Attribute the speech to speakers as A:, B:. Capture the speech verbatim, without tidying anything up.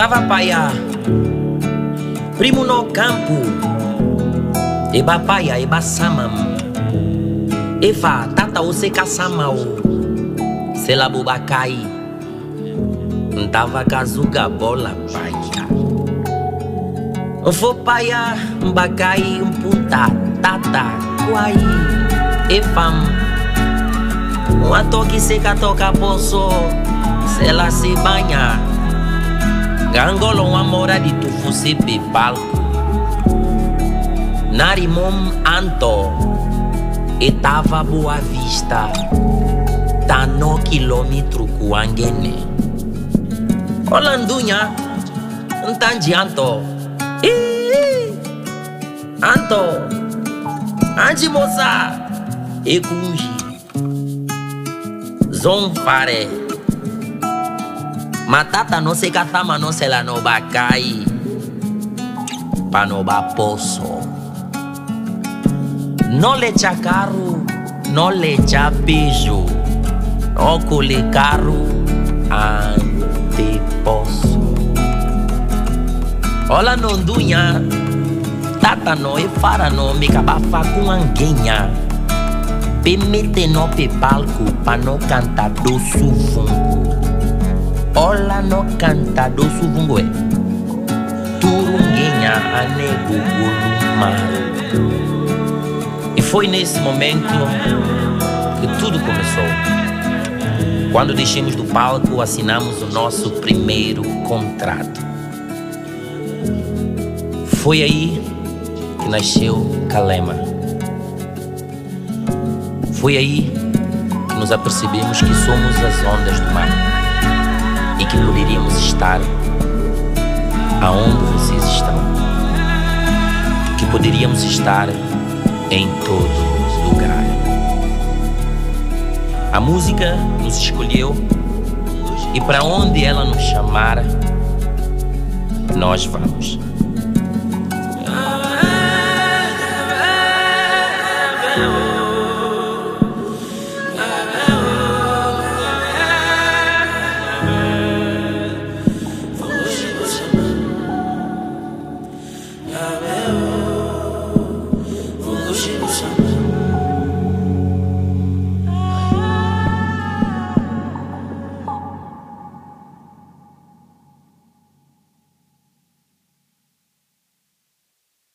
A: tava paia, primo no campo, eba paia, eba samam, eva tata o se casamau, se la bubacai, ntava kazuga bola paia, fo paia, mbacai, mputa, tata, kwai, efam, uma toque seca toca poço, se la se banha. Gangolo uma mora de tu fosse pe palco. Narimom anto etava Boa Vista, tá no quilômetro kuangene. Olandunha, ntanji anto. Ih, anto, anji moça, ekunji, zonfare. Matata no se catama no se la no bacai, pa no ba poço. No le echa carro, no le echa beijo, no cole carro ante poço. Ola nondunha, tata no e fara no me cabafa com anguenha. Pe mete no pe palco pa no cantar do sufungo. Ola no canta do suvungue, turunguinha anego gulumar. E foi nesse momento que tudo começou. Quando descemos do palco, assinamos o nosso primeiro contrato. Foi aí que nasceu Kalema. Foi aí que nos apercebemos que somos as ondas do mar. E que poderíamos estar aonde vocês estão, que poderíamos estar em todo lugar. A música nos escolheu e para onde ela nos chamar, nós vamos.
B: Amen.